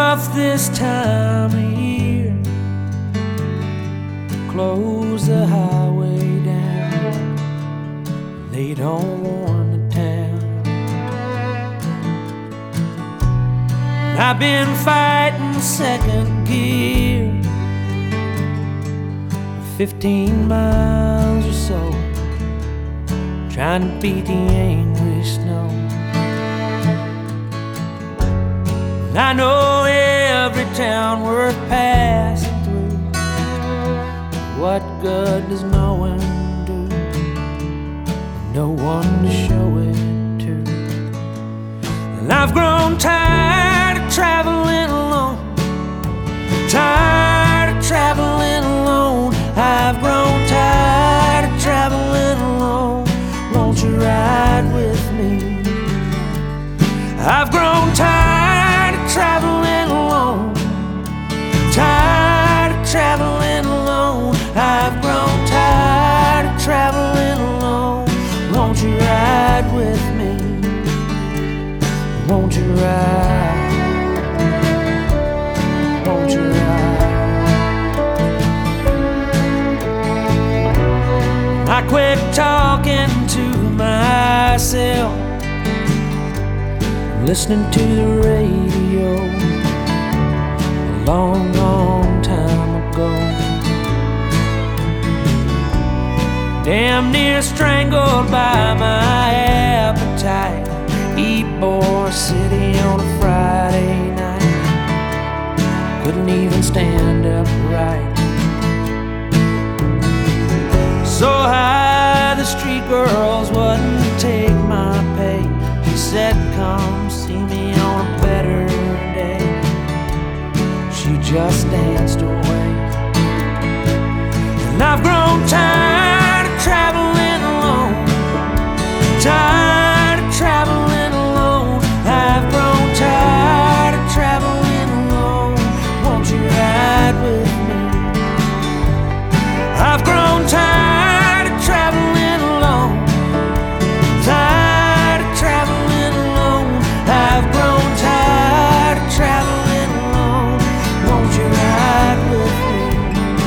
rough this time of year. Close the highway down. They don't warn the town. I've been fighting second gear 15 miles or so, trying to beat the angry snow. I know every town worth passing through. What good does knowing do? No one to show it to. And I've grown tired of traveling alone. Tired of traveling alone. I've grown tired of traveling alone. Won't you ride with me? I've grown tired of traveling alone. Tired of traveling alone. I've grown tired of traveling alone. Won't you ride with me? Won't you ride? Won't you ride? I quit talking to myself, listening to the radio a long, long time ago. Damn near strangled by my appetite. Eat Ybor City on a Friday night. Couldn't even stand upright. So high the street girls wouldn't take my pay. She said, come see me on a better day. She just danced away. And I've grown tired of traveling alone. Tired of traveling alone. I've grown tired of traveling alone. Won't you ride with me? I've grown tired of traveling alone. Tired of traveling alone. I've grown tired of traveling alone. Won't you ride with me?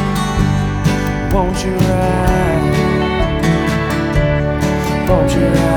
Won't you ride? Won't you ride?